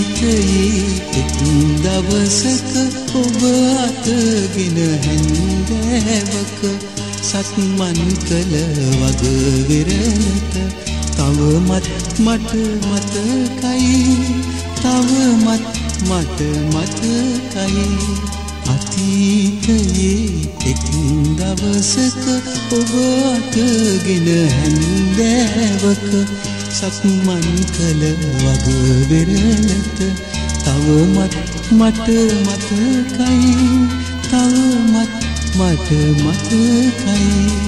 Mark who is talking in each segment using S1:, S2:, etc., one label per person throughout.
S1: අතීතයේ එක් දවසක ඔබ අතගෙන හැන්දෑවක සක්මන් කළ වග විරලට තවමත් මට මතකයි තවමත් මට මතකයි අතීතයේ එක් දවසක ඔබ අතගෙන හැන්දෑවක සක්මන් කළ වග විරලට තවමත් මට මතකයි තවමත් මට මතකයි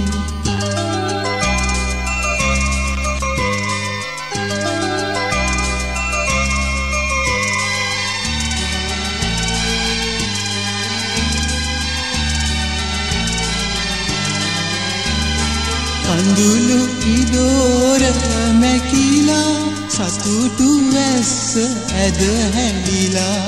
S1: කඳුළු ඉදෝර මැකිලා සතුටු වැස්ස ඇද හැලිලා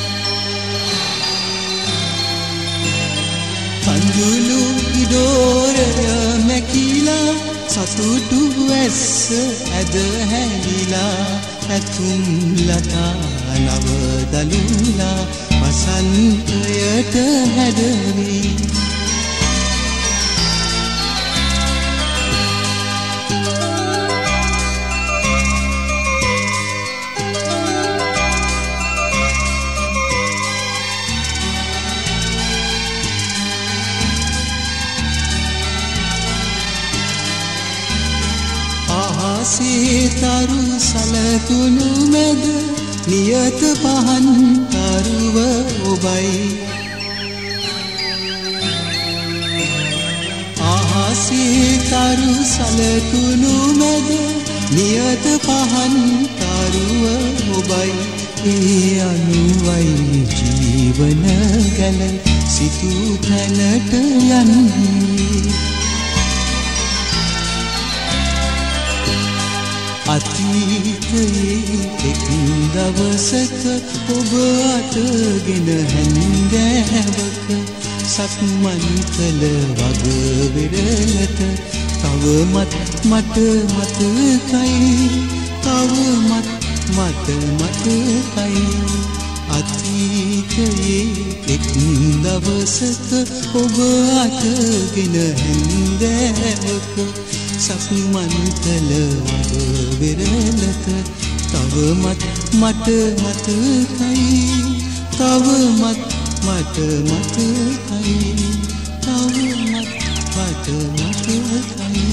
S1: කඳුළු ඉදෝර මැකිලා සතුටු වැස්ස ඇද හැලිලා ඇතුම් ලතා නව දලුලා වසන්තයට හැඩවී තරු සලකුණු මැද නියත පහන් තරුව ඔබයි ආහසේ තරු සලකුණු මැද නියත පහන් තරුව ඔබයි ඒ අනුවයි ජීවන ගැල සිතු තැනට යන්නේ අතීතයේ එක් දවසක ඔබ අතගෙන හැන්දෑවක සක්මන් කළ වග විරලට තවමත් මට මතකයි තවමත් මට මතකයි අතීතයේ එක් දවසක ඔබ අතගෙන හැන්දෑවක සක්මන් කළ වග විරලට තවමත් මට මතකයි තවමත් මට මතකයි තවමත් මට මතකයි